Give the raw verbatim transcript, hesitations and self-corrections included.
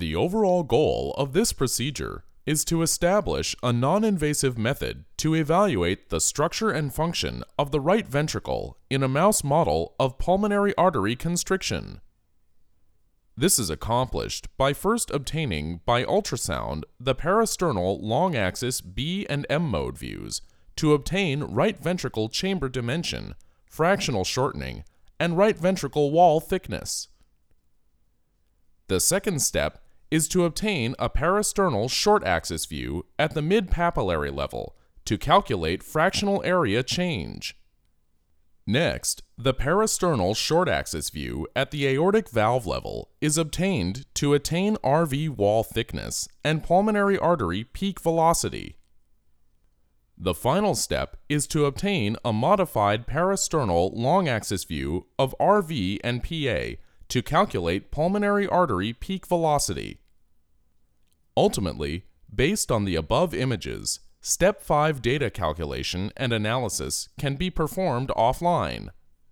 The overall goal of this procedure is to establish a non-invasive method to evaluate the structure and function of the right ventricle in a mouse model of pulmonary artery constriction. This is accomplished by first obtaining by ultrasound the parasternal long-axis B and M mode views to obtain right ventricle chamber dimension, fractional shortening, and right ventricle wall thickness. The second step is to obtain a parasternal short-axis view at the mid-papillary level to calculate fractional area change. Next, the parasternal short-axis view at the aortic valve level is obtained to attain R V wall thickness and pulmonary artery peak velocity. The final step is to obtain a modified parasternal long-axis view of R V and P A to calculate pulmonary artery peak velocity. Ultimately, based on the above images, Step five data calculation and analysis can be performed offline.